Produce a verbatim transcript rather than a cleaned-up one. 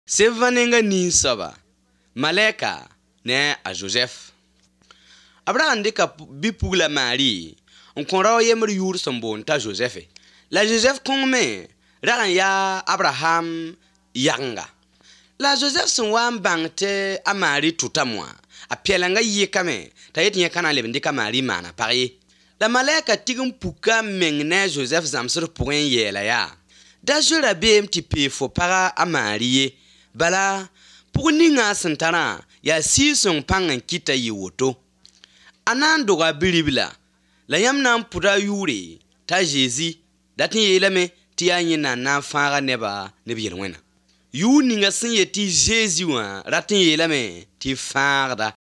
Sevanenga ni saba. Maleka ne a Joseph. Abraham de ka bipugla Marie. On konra yemer yur sombon ta Joseph. La Joseph kongme ragan ya Abraham yanga. La Joseph son wan bangte a Marie tutamwa. A pielanga yekame ta yet nye kana lebende ka Marie mana pari. La maleka tigum puka mengne Joseph zamsur pourin yela ya. Da jura bem ti pe fo para a Marie. Bala, pour ninga santana, ya si son pangan kita yi woto. Anan doga bilibila, la yam nan pura yuri, ta jezi, datin yelame, ti anyi na na fara neba nebirwena. Yu ninga sin ye ti jezi wa, ratin yelame, ti farda.